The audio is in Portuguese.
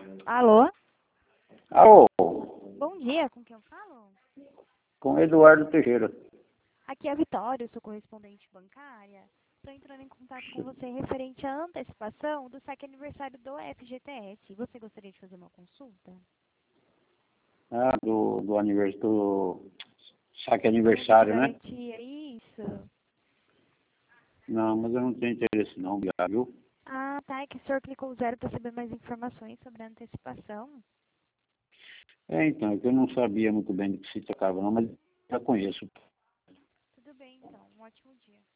Alô? Alô, Bom dia, com quem eu falo? com Eduardo Teixeira. Aqui é a Vitória, eu sou correspondente bancária. Estou entrando em contato com você referente à antecipação do saque aniversário do FGTS. Você gostaria de fazer uma consulta? Ah, do aniversário, do saque aniversário, né? Garantia, isso. Não, mas eu não tenho interesse não, viu? Ah, tá, é que o senhor clicou zero para saber mais informações sobre a antecipação. Então, é que eu não sabia muito bem do que se tratava não, mas já conheço. Tudo bem, então. Um ótimo dia.